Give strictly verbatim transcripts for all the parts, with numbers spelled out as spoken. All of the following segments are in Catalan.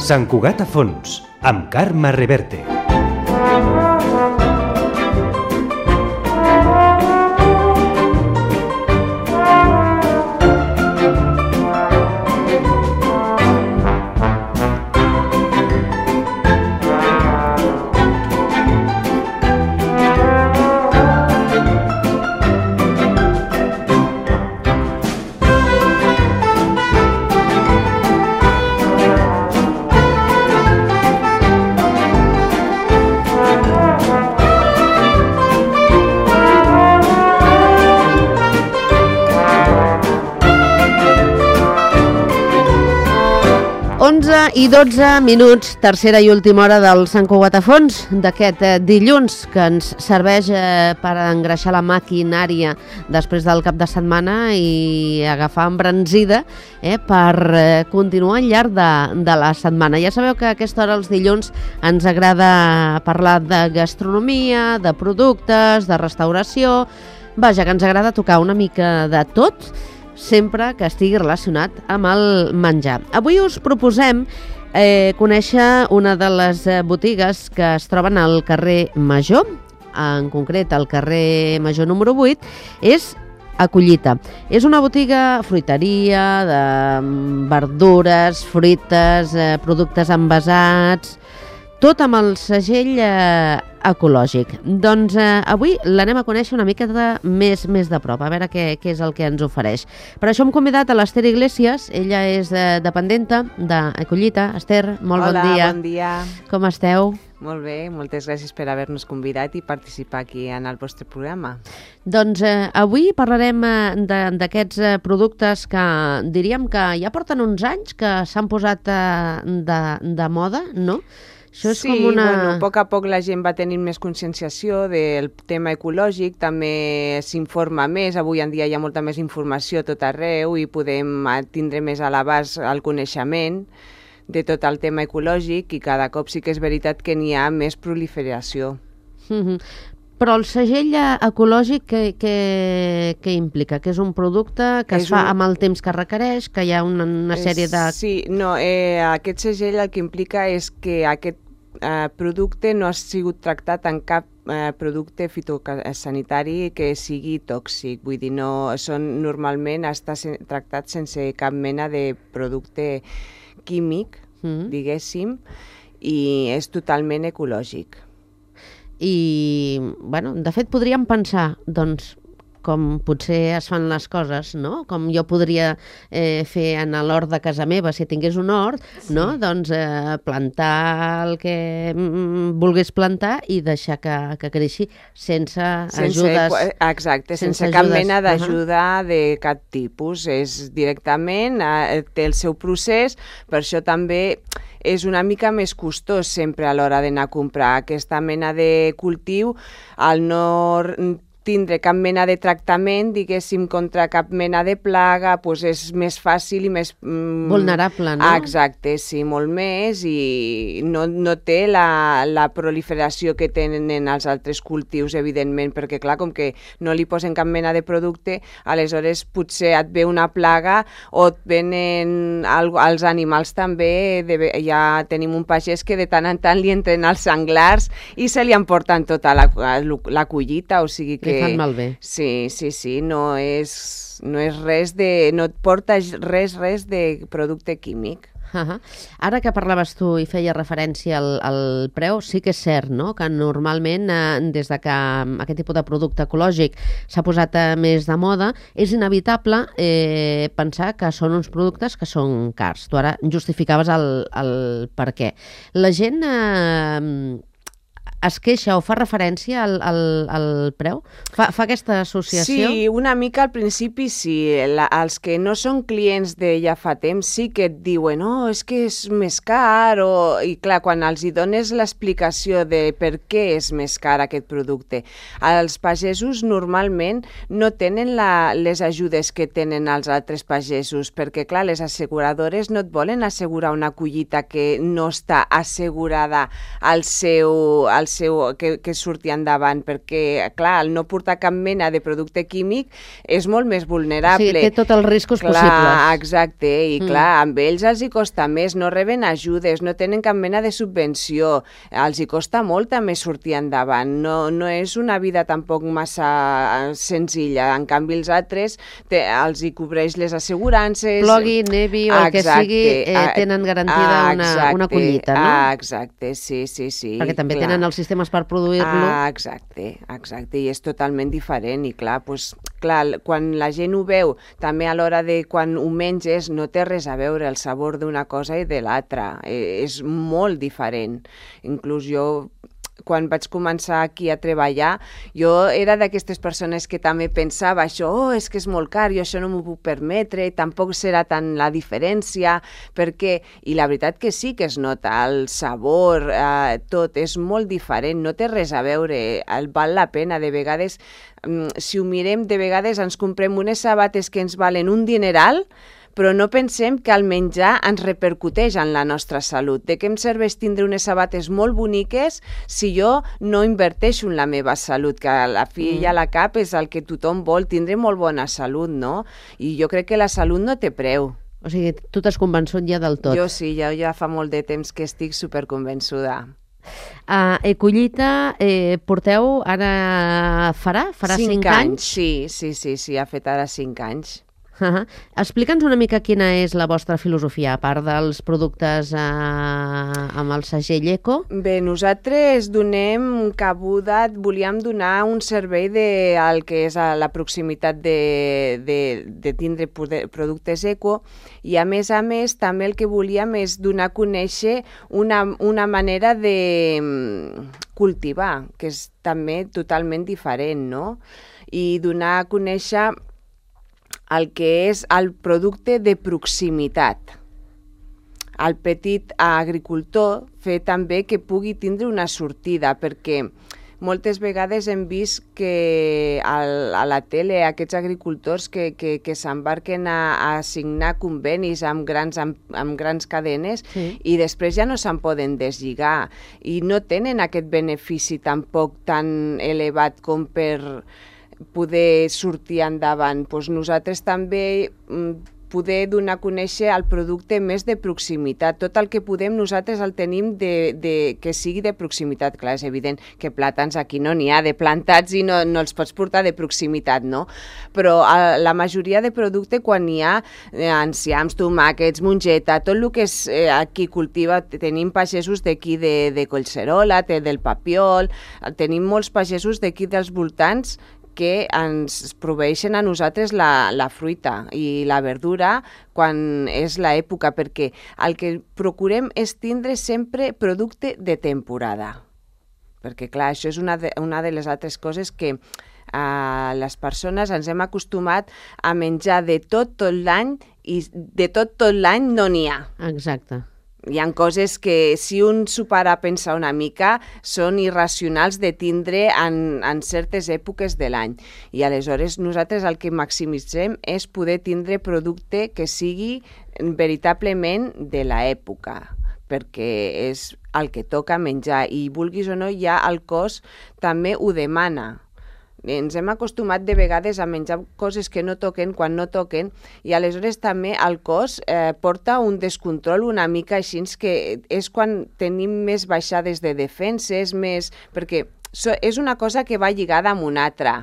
Sant Cugat a fons, amb Carme Reverte. onze i dotze minuts, tercera i última hora del Sant Cugat a fons, d'aquest dilluns que ens serveix per engreixar la maquinària després del cap de setmana i agafar embranzida eh, per continuar al llarg de, de la setmana. Ja sabeu que a aquesta hora els dilluns ens agrada parlar de gastronomia, de productes, de restauració, vaja, que ens agrada tocar una mica de tot, sempre que estigui relacionat amb el menjar. Avui us proposem eh, conèixer una de les botigues que es troben al carrer Major, en concret al carrer Major número vuit, és Acollita. És una botiga fruiteria de verdures, fruites, eh, productes envasats, tot amb el segell eh, ecològic. Doncs eh, avui l'anem a conèixer una mica de, més, més de prop, a veure què, què és el que ens ofereix. Per això hem convidat a l'Ester Iglesias, ella és eh, dependenta d'Acollita. Ester, molt Hola, bon dia. bon dia. Com esteu? Molt bé, moltes gràcies per haver-nos convidat i participar aquí en el vostre programa. Doncs eh, avui parlarem eh, d'aquests eh, productes que diríem que ja porten uns anys que s'han posat eh, de, de moda, no? Això és sí, com una... bueno, a poc a poc la gent va tenint més conscienciació del tema ecològic, també s'informa més, avui en dia hi ha molta més informació a tot arreu i podem tindre més a l'abast el coneixement de tot el tema ecològic i cada cop sí que és veritat que n'hi ha més proliferació. Mm-hmm. Però el segell ecològic què, què, què implica? Que és un producte que es és fa un... amb el temps que requereix, que hi ha una, una sèrie de... Sí, no, eh, aquest segell el que implica és que aquest eh, producte no ha sigut tractat en cap eh, producte fitosanitari que sigui tòxic. Vull dir, no, són, normalment està sen, tractat sense cap mena de producte químic, mm. diguéssim, i és totalment ecològic. I, bueno, de fet podríem pensar, doncs, com potser es fan les coses, no? Com jo podria eh, fer en l'hort de casa meva, si tingués un hort, sí. no? Doncs eh, plantar el que mm, volgués plantar i deixar que, que creixi sense, sense ajudes. Exacte, sense, sense cap mena d'ajuda uh-huh. de cap tipus. És directament, eh, té el seu procés, per això també és una mica més costós sempre a l'hora d'anar a comprar aquesta mena de cultiu, al no tindre cap mena de tractament, diguéssim, contra cap mena de plaga, doncs és més fàcil i més... Mm, vulnerable, no? Exacte, sí, molt més, i no, no té la, la proliferació que tenen els altres cultius, evidentment, perquè, clar, com que no li posen cap mena de producte, aleshores potser et ve una plaga o et venen els animals també, de, ja tenim un pagès que de tant en tant li entren els senglars i se li emporten tota la, la collita, o sigui que... fan malbé. Sí, sí, sí, no és, no és res de... no et porta res, res de producte químic. Uh-huh. Ara que parlaves tu i feia referència al, al preu, sí que és cert, no?, que normalment eh, des de que aquest tipus de producte ecològic s'ha posat eh, més de moda, és inevitable eh, pensar que són uns productes que són cars. Tu ara justificaves el, el per què. La gent... Eh, es queixa o fa referència al, al, al preu? Fa, fa aquesta associació? Sí, una mica al principi sí. La, els que no són clients de ja fa temps sí que et diuen oh, és que és més car, o... i clar, quan els hi dones l'explicació de per què és més car aquest producte, els pagesos normalment no tenen la, les ajudes que tenen els altres pagesos, perquè clar, les asseguradores no et volen assegurar una collita que no està assegurada al seu, al el seu, que, que surti endavant, perquè, clar, el no portar cap mena de producte químic és molt més vulnerable. Sí, té tots els riscos clar, possibles. Exacte, i mm. clar, amb ells els hi costa més, no reben ajudes, no tenen cap mena de subvenció, els hi costa molt també sortir endavant, no, no és una vida tampoc massa senzilla, en canvi els altres te, els hi cobreix les assegurances... Plogui, nevi o el que sigui, eh, tenen garantida ah, una, una collita, no? Ah, exacte, sí, sí, sí. Perquè també clar. tenen els sistemes per produir-lo. Ah, exacte, exacte, i és totalment diferent, i clar, pues, clar, quan la gent ho veu, també a l'hora de quan ho menges, no té res a veure el sabor d'una cosa i de l'altra, eh, és molt diferent. Inclús jo... quan vaig començar aquí a treballar, jo era d'aquestes persones que també pensava això, oh, és que és molt car, jo això no m'ho puc permetre, tampoc serà tant la diferència, perquè, i la veritat que sí que es nota, el sabor, eh, tot, és molt diferent, no té res a veure, el val la pena, de vegades, si ho mirem, de vegades ens comprem unes sabates que ens valen un dineral, però no pensem que el menjar ens repercuteix en la nostra salut. De què em serveix tindre unes sabates molt boniques si jo no inverteixo en la meva salut, que a la fi i a la cap és el que tothom vol, tindre molt bona salut, no? I jo crec que la salut no té preu. O sigui, tu t'has convençut ja del tot. Jo sí, ja, ja fa molt de temps que estic superconvençuda. A Ecollita eh, porteu ara... farà? Farà cinc, cinc anys? anys? Sí, sí, sí, sí, ha fet ara cinc anys. Uh-huh. Explica'ns una mica quina és la vostra filosofia, a part dels productes eh, amb el segell Eco. Bé, nosaltres donem cabuda, volíem donar un servei de el que és a la proximitat de, de, de tindre productes Eco, i a més a més també el que volíem és donar a conèixer una, una manera de cultivar, que és també totalment diferent, no? I donar a conèixer el que és el producte de proximitat. El petit agricultor fer també que pugui tindre una sortida, perquè moltes vegades hem vist que al, a la tele aquests agricultors que, que, que s'embarquen a, a signar convenis amb grans, amb, amb grans cadenes sí. i després ja no se'n poden deslligar i no tenen aquest benefici tampoc tan elevat com per poder sortir endavant. Pues nosaltres també poder donar a conèixer el producte més de proximitat. Tot el que podem nosaltres el tenim de, de, que sigui de proximitat. Clar, és evident que plàtans aquí no n'hi ha de plantats i no, no els pots portar de proximitat, no? Però a, la majoria de producte quan hi ha eh, enciams, tomàquets, mongeta, tot el que és eh, aquí cultiva, tenim pagesos d'aquí de, de Collserola, del Papiol, tenim molts pagesos d'aquí dels voltants que ens proveeixen a nosaltres la, la fruita i la verdura quan és l'època, perquè el que procurem és tindre sempre producte de temporada. Perquè, clar, això és una de, una de les altres coses que eh, les persones ens hem acostumat a menjar de tot tot l'any i de tot tot l'any no n'hi ha. Exacte. Hi ha coses que, si un s'ho para a pensar una mica, són irracionals de tindre en, en certes èpoques de l'any. I aleshores nosaltres el que maximitzem és poder tindre producte que sigui veritablement de l'època, perquè és el que toca menjar i vulguis o no ja el cos també ho demana. Ens hem acostumat de vegades a menjar coses que no toquen quan no toquen i aleshores també el cos eh, porta un descontrol una mica així, que és quan tenim més baixades de defenses, més... perquè so, és una cosa que va lligada amb una altra.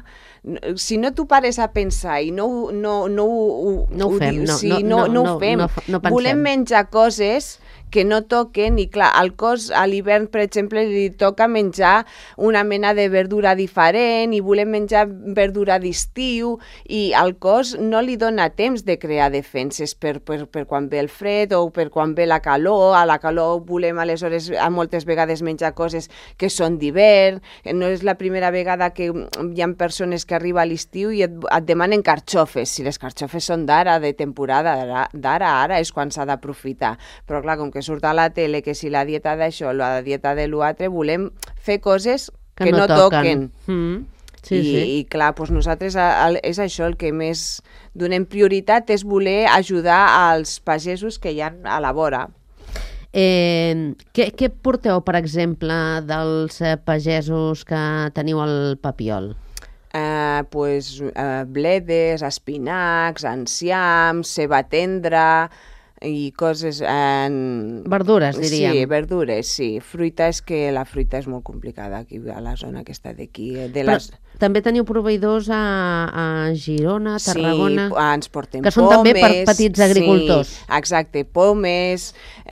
Si no t'ho pares a pensar i no, no, no, no, no ho fem, no, sí, no, no, no, no no ho fem, no, no, no volem menjar coses que no toquen i clar, al cos a l'hivern, per exemple, li toca menjar una mena de verdura diferent i volem menjar verdura d'estiu i al cos no li dona temps de crear defenses per, per, per quan ve el fred o per quan ve la calor. A la calor volem aleshores a moltes vegades menjar coses que són d'hivern. No és la primera vegada que hi ha persones que arriba a l'estiu i et, et demanen carxofes. Si les carxofes són d'ara, de temporada, d'ara, ara és quan s'ha d'aprofitar. Però clar, com que surt a la tele que si la dieta d'això, la dieta de l'altre, volem fer coses que, que no, no toquen. Mm. Sí, I, sí. I clar, doncs nosaltres el, és això, el que més donem prioritat és voler ajudar als pagesos que hi ha a la vora. Eh, què, què porteu, per exemple, dels eh, pagesos que teniu al Papiol? Eh, pues, eh, bledes, espinacs, enciams, ceba tendra i coses... En... Verdures, diríem. Sí, verdures, sí. Fruita és que la fruita és molt complicada aquí a la zona aquesta d'aquí. De les... Però també teniu proveïdors a, a Girona, Tarragona... Sí, ens portem que són pomes, també per petits agricultors. Sí, exacte, pomes,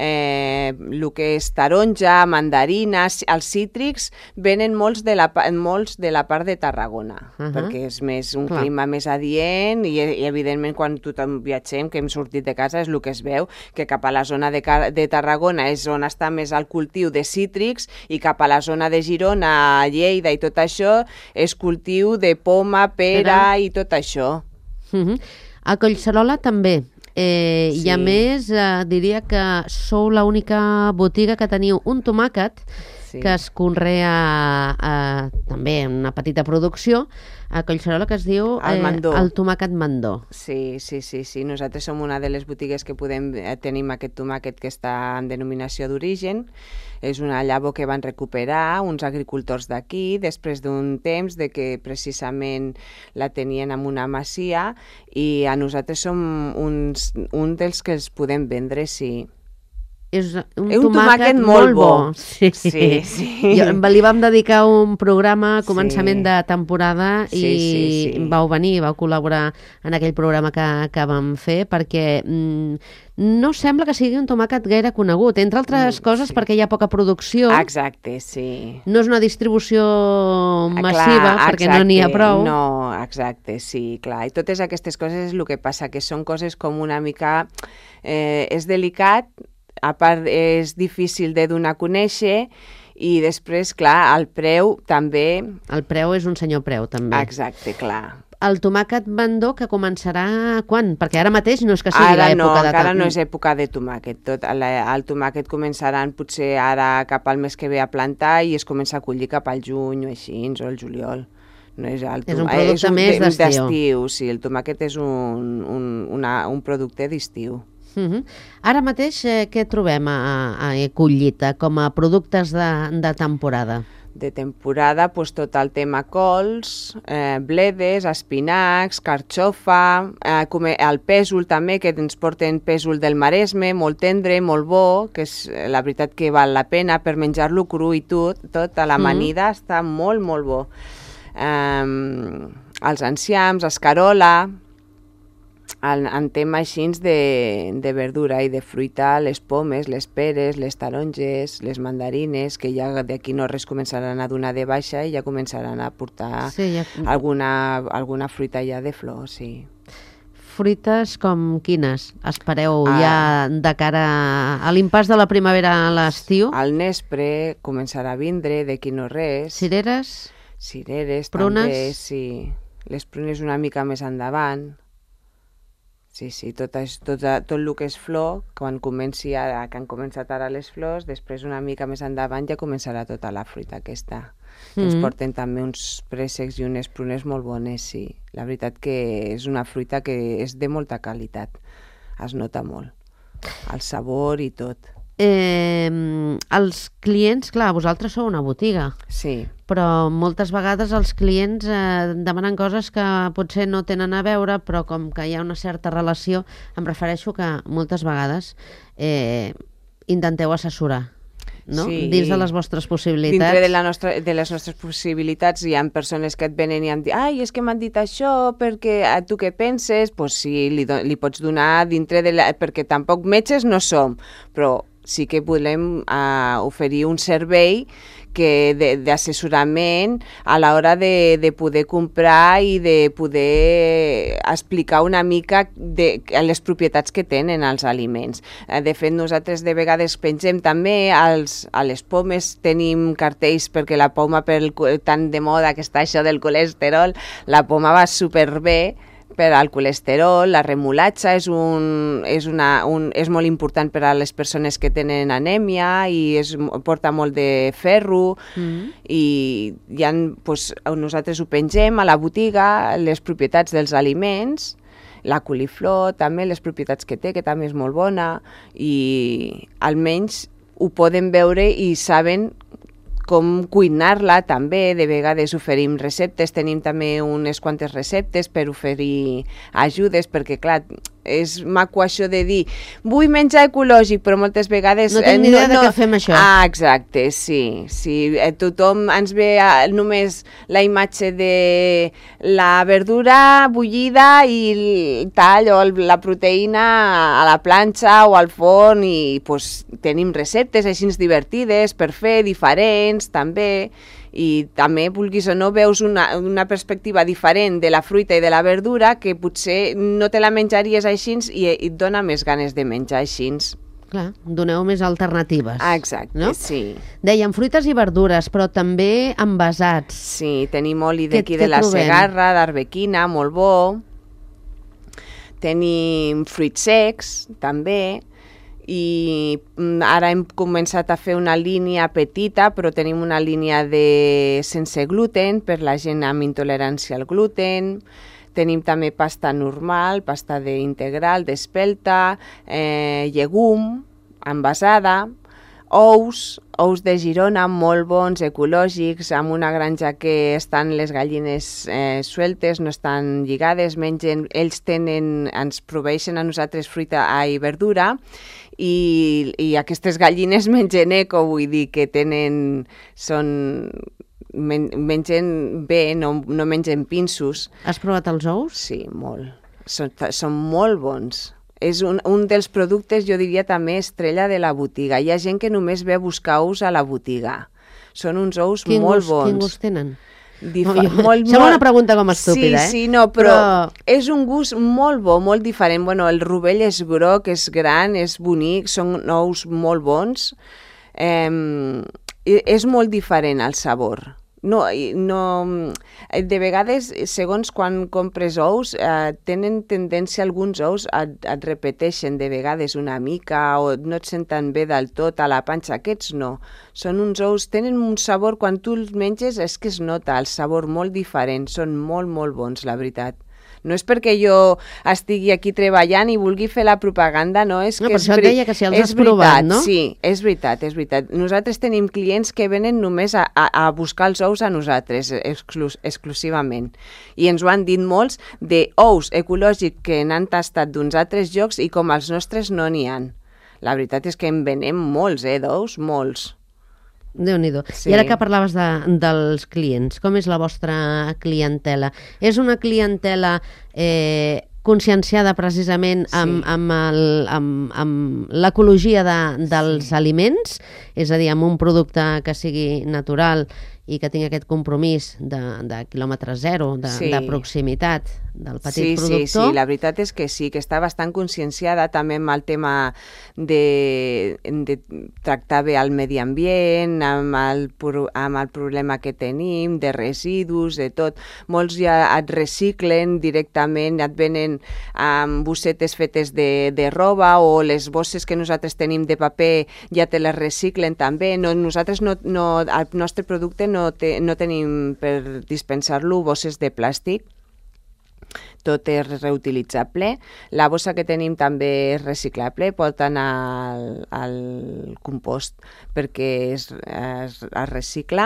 eh, el que és taronja, mandarines... Els cítrics venen molts de la, molts de la part de Tarragona, uh -huh. perquè és més un Clar. clima més adient i, i evidentment quan tothom viatgem, que hem sortit de casa, és el que es veu, que cap a la zona de, de Tarragona és on està més el cultiu de cítrics i cap a la zona de Girona, Lleida i tot això és cultiu de poma, pera i tot això. Uh -huh. A Collserola també. Eh, sí. I a més, eh, diria que sou l'única botiga que teniu un tomàquet sí. que es conrea eh, també en una petita producció a Collserola, que es diu eh, el, el tomàquet Mandó. Sí, sí, sí, sí. Nosaltres som una de les botigues que podem eh, tenim aquest tomàquet que està en denominació d'origen. És una llavor que van recuperar uns agricultors d'aquí després d'un temps de que precisament la tenien en una masia i a nosaltres som uns, un dels que els podem vendre, sí. És un, un tomàquet, tomàquet molt bo. bo. Sí, sí. sí. Jo, li vam dedicar un programa a començament sí. de temporada sí, i sí, sí. vau venir, vau col·laborar en aquell programa que, que vam fer perquè mm, no sembla que sigui un tomàquet gaire conegut, entre altres mm, coses sí. perquè hi ha poca producció. Exacte, sí. No és una distribució massiva clar, perquè exacte, no n'hi ha prou. No, exacte, sí, clar. I totes aquestes coses és el que passa, que són coses com una mica... Eh, és delicat, a part és difícil de donar a conèixer i després, clar, el preu també... El preu és un senyor preu, també. Exacte, clar. El tomàquet Mandó que començarà quan? Perquè ara mateix no és que sigui l'època no, de... Ara no és època de tomàquet. Tot, el, el tomàquet començaran potser ara cap al mes que ve a plantar i es comença a collir cap al juny o així, o el juliol. No és, el és un producte és un, més d'estiu. Sí, el tomàquet és un, un, una, un producte d'estiu. Uh -huh. Ara mateix eh, què trobem a, a Collita com a productes de, de temporada? De temporada, pues, tot el tema cols, eh, bledes, espinacs, carxofa, eh, el pèsol també, que ens porten pèsol del Maresme, molt tendre, molt bo, que és la veritat que val la pena per menjar-lo cru i tot, tot a l'amanida mm. està molt, molt bo. Eh, els enciams, escarola... En, en tema així de, de verdura i de fruita, les pomes, les peres, les taronges, les mandarines, que ja d'aquí no res començaran a donar de baixa i ja començaran a portar sí, ja... alguna, alguna fruita ja de flor, sí. Fruites com quines espereu ah. ja de cara a l'impàs de la primavera a l'estiu? El nespre començarà a vindre, d'aquí no res. Cireres? Cireres, prunes? També, sí. Les prunes una mica més endavant. Sí, sí, tot, tot, tot el que és flor, quan comenci ara, que han començat ara les flors, després una mica més endavant ja començarà tota la fruita aquesta. Mm-hmm. Ens porten també uns préssecs i unes prunes molt bones, sí. La veritat que és una fruita que és de molta qualitat, es nota molt, el sabor i tot. Eh, els clients, clar, vosaltres sou una botiga. Sí. Però moltes vegades els clients eh, demanen coses que potser no tenen a veure, però com que hi ha una certa relació, em refereixo que moltes vegades eh, intenteu assessorar, no? Sí. Dins de les vostres possibilitats. Dintre de, la nostra, de les nostres possibilitats hi ha persones que et venen i em diuen ai, és que m'han dit això, perquè tu què penses? Doncs pues sí, li, do, li pots donar dintre de la... perquè tampoc metges no som, però sí que volem uh, oferir un servei que d'assessorament a l'hora de, de poder comprar i de poder explicar una mica de, les propietats que tenen els aliments. De fet, nosaltres de vegades pengem també als, a les pomes, tenim cartells perquè la poma, per el, tan de moda que està això del colesterol, la poma va superbé per al colesterol, la remolatxa és, un, és, una, un, és molt important per a les persones que tenen anèmia i és, porta molt de ferro mm. i ja, pues, nosaltres ho pengem a la botiga, les propietats dels aliments, la coliflor també, les propietats que té, que també és molt bona i almenys ho poden veure i saben com cuinar-la també. De vegades oferim receptes, tenim també unes quantes receptes per oferir ajudes, perquè clar, és maco això de dir vull menjar ecològic, però moltes vegades... No tinc ni idea eh, no, no... de què fem això. Ah, exacte, sí. sí. Tothom ens ve a, només la imatge de la verdura bullida i tal, o la proteïna a la planxa o al forn, i pues, tenim receptes així divertides per fer, diferents també, i també, vulguis o no, veus una, una perspectiva diferent de la fruita i de la verdura que potser no te la menjaries així i, i et dona més ganes de menjar així. Clar, doneu més alternatives. Ah, exacte, no? Sí. Dèiem fruites i verdures, però també envasats. Sí, tenim oli d'aquí de la Segarra, d'Arbequina, molt bo. Tenim fruits secs, també. I ara hem començat a fer una línia petita, però tenim una línia de sense gluten per la gent amb intolerància al gluten. Tenim també pasta normal, pasta d'integral, d'espelta, eh, llegum, envasada, ous, ous de Girona molt bons, ecològics, amb una granja que estan les gallines eh, sueltes, no estan lligades, mengen, ells tenen, ens proveeixen a nosaltres fruita i verdura, i, i aquestes gallines mengen eco, vull dir que tenen, són, men, mengen bé, no, no mengen pinsos. Has provat els ous? Sí, molt. Són, són molt bons. És un, un dels productes, jo diria també, estrella de la botiga. Hi ha gent que només ve a buscar ous a la botiga. Són uns ous quin molt gust, bons. Quin gust tenen? Difa no, jo, molt, sembla una pregunta com estúpida, sí, eh? Sí, no, però, però és un gust molt bo, molt diferent. Bueno, el rovell és groc, és gran, és bonic, són ous molt bons. Eh, és molt diferent el sabor. No, no, de vegades, segons quan compres ous, eh, tenen tendència alguns ous a, a et repeteixen de vegades una mica o no et senten bé del tot a la panxa. Aquests no. Són uns ous, tenen un sabor, quan tu els menges és que es nota el sabor molt diferent. Són molt, molt bons, la veritat. No és perquè jo estigui aquí treballant i vulgui fer la propaganda, no, és no, que per és, això et deia que si els és has provat, veritat, no? Sí, és veritat, és veritat. Nosaltres tenim clients que venen només a, a, a buscar els ous a nosaltres, exclus, exclusivament. I ens ho han dit molts de ous ecològics que n'han tastat d'uns altres llocs i com els nostres no n'hi ha. La veritat és que en venem molts, eh, d'ous, molts. Déu-n'hi-do. Sí. I ara que parlaves de, dels clients, com és la vostra clientela? És una clientela eh, conscienciada precisament amb, sí. amb, el, amb, amb l'ecologia de, dels sí. aliments, és a dir, amb un producte que sigui natural i que tingui aquest compromís de, de quilòmetre zero, de, sí. de proximitat del petit sí, productor. Sí, sí, la veritat és que sí, que està bastant conscienciada també amb el tema de, de tractar bé el medi ambient, amb el, amb el problema que tenim, de residus, de tot. Molts ja et reciclen directament, et venen amb bossetes fetes de, de roba o les bosses que nosaltres tenim de paper ja te les reciclen també. No, nosaltres no, no, el nostre producte no, te, no tenim per dispensar-lo bosses de plàstic. Tot és reutilitzable. La bossa que tenim també és reciclable, pot anar al, al compost perquè es, es, es recicla.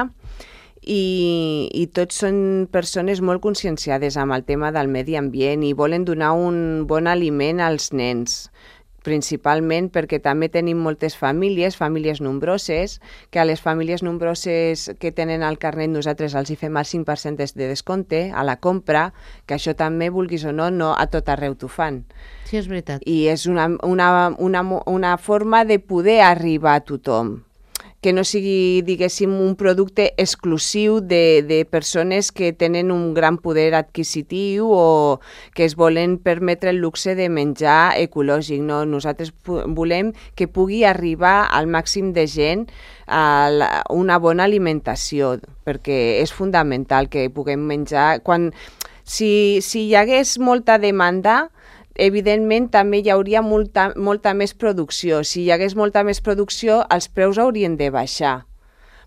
I, i tots són persones molt conscienciades amb el tema del medi ambient i volen donar un bon aliment als nens, principalment perquè també tenim moltes famílies, famílies nombroses, que a les famílies nombroses que tenen el carnet nosaltres els hi fem el cinc per cent de descompte a la compra, que això també, vulguis o no, no a tot arreu t'ho fan. Sí, és veritat. I és una, una, una, una forma de poder arribar a tothom, que no sigui, diguéssim, un producte exclusiu de, de persones que tenen un gran poder adquisitiu o que es volen permetre el luxe de menjar ecològic. No? Nosaltres volem que pugui arribar al màxim de gent a la, una bona alimentació, perquè és fundamental que puguem menjar. Quan, si, si hi hagués molta demanda, evidentment també hi hauria molta, molta més producció. Si hi hagués molta més producció, els preus haurien de baixar.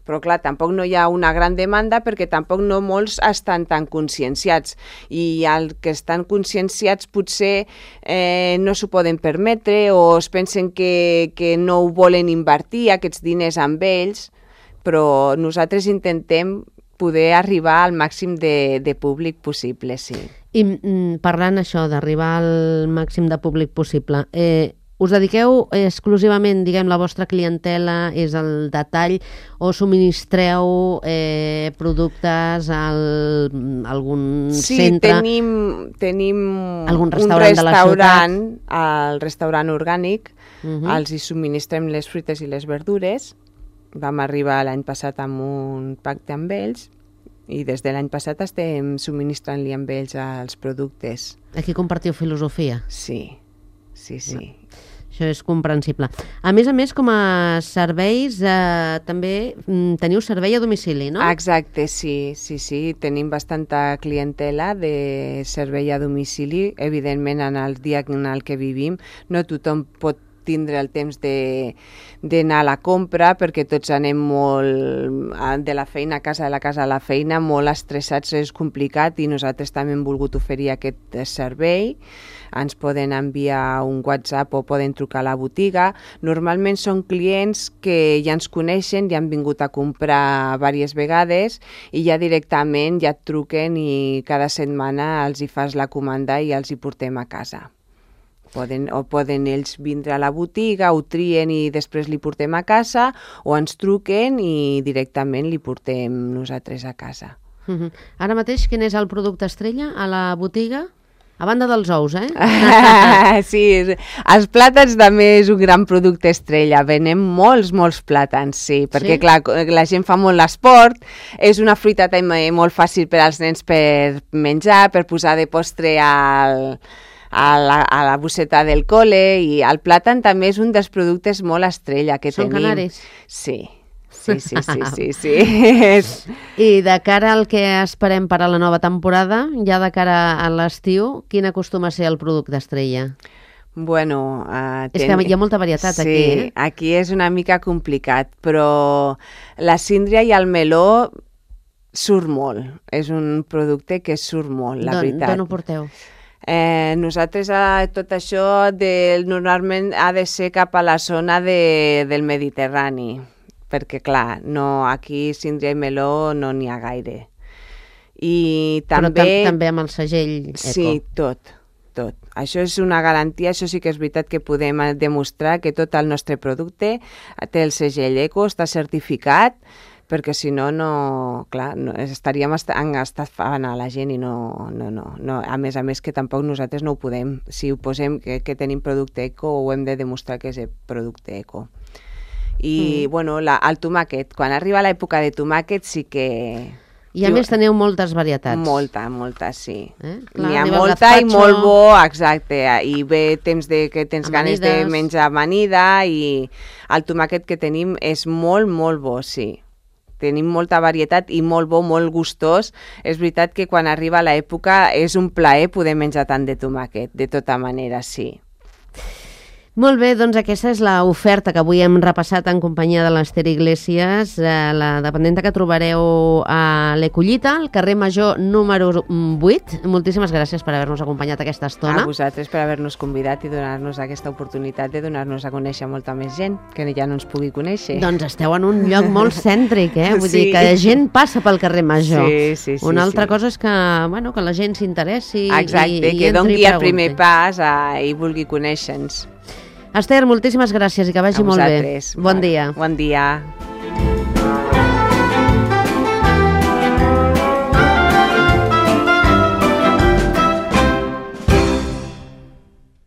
però clar, tampoc no hi ha una gran demanda perquè tampoc no molts estan tan conscienciats i els que estan conscienciats potser eh, no s'ho poden permetre o es pensen que, que no ho volen invertir aquests diners amb ells, però nosaltres intentem poder arribar al màxim de, de públic possible, sí. I mm, parlant això d'arribar al màxim de públic possible, eh, us dediqueu exclusivament, diguem, la vostra clientela és el detall o subministreu eh, productes a algun sí, centre? Sí, tenim, tenim algun restaurant un restaurant, de el restaurant orgànic, uh-huh. els hi subministrem les fruites i les verdures. Vam arribar l'any passat amb un pacte amb ells i des de l'any passat estem subministrant-li amb ells els productes. Aquí compartiu filosofia? Sí, sí, sí. No. Això és comprensible. A més a més, com a serveis, eh, també teniu servei a domicili, no? Exacte, sí, sí, sí. Tenim bastanta clientela de servei a domicili. Evidentment, en el dia en el que vivim, no tothom pot tindre el temps de d'anar a la compra perquè tots anem molt de la feina a casa, de la casa a la feina, molt estressats, és complicat i nosaltres també hem volgut oferir aquest servei. Ens poden enviar un WhatsApp o poden trucar a la botiga. Normalment són clients que ja ens coneixen, ja han vingut a comprar diverses vegades i ja directament ja et truquen i cada setmana els hi fas la comanda i els hi portem a casa. Poden, o poden ells vindre a la botiga, ho trien i després li portem a casa o ens truquen i directament li portem nosaltres a casa. Uh-huh. Ara mateix, quin és el producte estrella a la botiga? A banda dels ous, eh? Sí, els plàtans també és un gran producte estrella. Venem molts, molts plàtans, sí, perquè sí? Clar, la gent fa molt l'esport, és una fruita també molt fàcil per als nens per menjar, per posar de postre al... A la, a la bosseta del col·le i el plàtan també és un dels productes molt estrella que Són tenim. Són canaris? Sí, sí, sí, sí, sí, sí. I de cara al que esperem per a la nova temporada, ja de cara a l'estiu, quin acostuma a ser el producte estrella? Bueno... Uh, és ten... que hi ha molta varietat sí, aquí, eh? Sí, aquí és una mica complicat, però la síndria i el meló surt molt. És un producte que surt molt, la Don, veritat. D'on ho porteu? Eh, nosaltres eh, tot això de, normalment ha de ser cap a la zona de, del Mediterrani, perquè clar, no, aquí síndria i meló no n'hi ha gaire. I també... Però també amb el segell eco. Sí, tot, tot. Això és una garantia, això sí que és veritat que podem demostrar que tot el nostre producte té el segell eco, està certificat, perquè si no, no, clar, no, estaríem estafant a la gent i no, no, no, no, a més a més que tampoc nosaltres no ho podem. Si ho posem que, que tenim producte eco, ho hem de demostrar que és producte eco. I, mm. bueno, la, el tomàquet, quan arriba l'època de tomàquet sí que... I a més teniu moltes varietats. Molta, molta, sí. Eh? N'hi ha molta i molt bo, exacte, i ve temps de que tens ganes de menjar amanida i el tomàquet que tenim és molt, molt bo, sí. Tenim molta varietat i molt bo, molt gustós. És veritat que quan arriba l'època és un plaer poder menjar tant de tomàquet, de tota manera, sí. Molt bé, doncs aquesta és l'oferta que avui hem repassat en companyia de l'Ester Iglesias, eh, la dependenta que trobareu a l'Ecollita, al carrer Major número vuit. Moltíssimes gràcies per haver-nos acompanyat aquesta estona. A vosaltres per haver-nos convidat i donar-nos aquesta oportunitat de donar-nos a conèixer molta més gent, que ja no ens pugui conèixer. Doncs esteu en un lloc molt cèntric, eh? Vull sí. dir que la gent passa pel carrer Major. Sí, sí, sí. Una altra sí. cosa és que, bueno, que la gent s'interessi i, exacte, i que entri doni el primer pas a, i vulgui conèixer-nos. Ester, moltíssimes gràcies i que vagi molt bé. Bon dia. Bon dia.